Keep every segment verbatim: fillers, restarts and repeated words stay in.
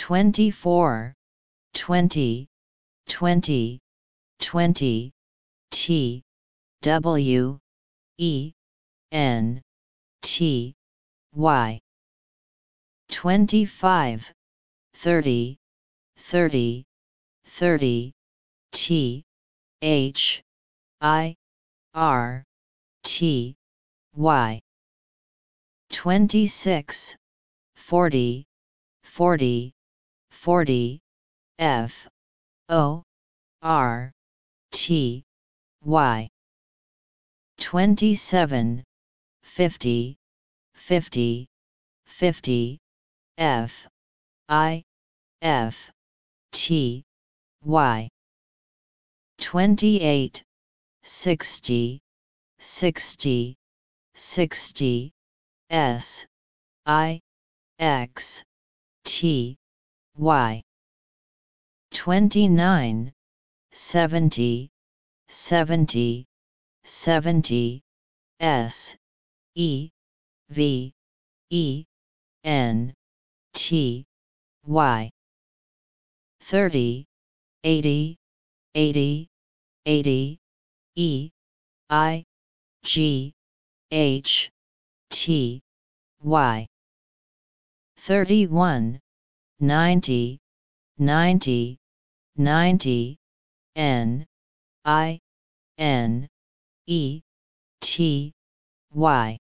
twenty-four, twenty, twenty, twenty, T, W, E, N, T, Y. twenty-five, thirty, thirty, thirty, T, H, I, R, T, Y. twenty-six, forty, forty, forty, F, O, R, T, Y. twenty-seven, fifty, fifty, fifty, F, I, F, T, Y. twenty-eight, sixty, sixty, sixty, S, I, X, T, Y. twenty-nine, seventy, seventy, seventy, S, E, V, E, N, T, Y. thirty, eighty, eighty, eighty, E, I, G, H, T, Y. thirty-one, ninety, ninety, ninety, N, I, N, E, T, Y.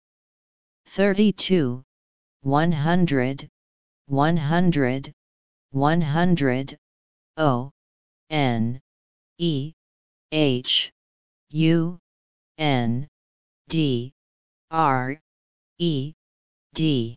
thirty-two, one hundred, one hundred, one hundred, O, N, E, H, U, N, D, R, E, D.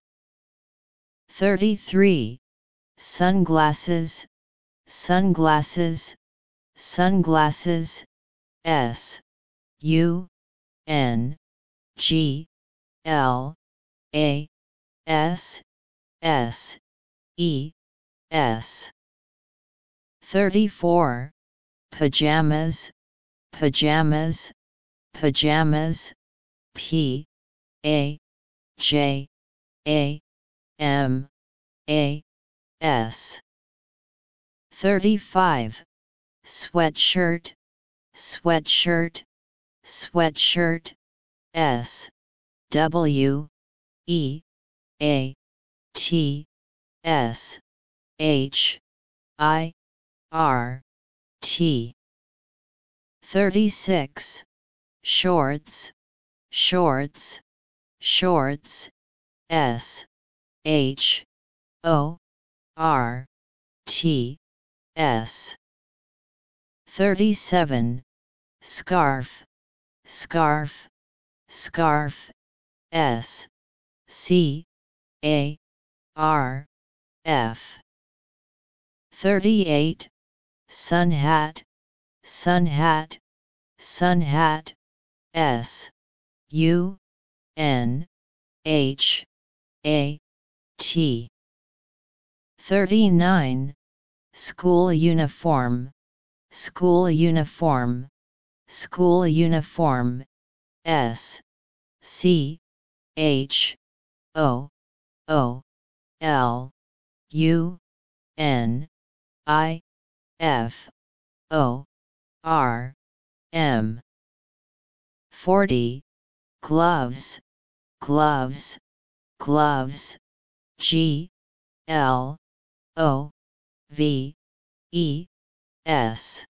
thirty-three, sunglasses, sunglasses, sunglasses, S, U, N, G, L, A, S, S, E, S. thirty-four, pajamas, pajamas, pajamas, P, A, J, A, M, A, S. thirty-five, sweatshirt, sweatshirt, sweatshirt, S, W, E, A, T, S, H, I, R, T. thirty-six, shorts, shorts, shorts, S, H, O, R, T, S. thirty-seven, scarf, scarf, scarf, S, C, A, R, F. thirty-eight, sun hat, sun hat, sun hat, S, U, N, H, A, T. thirty-nine, school uniform, school uniform, school uniform, S, C, H, O, O, L, U, N, I, F, O, R, M. forty, gloves, gloves, gloves, G, L, O, V, E, S.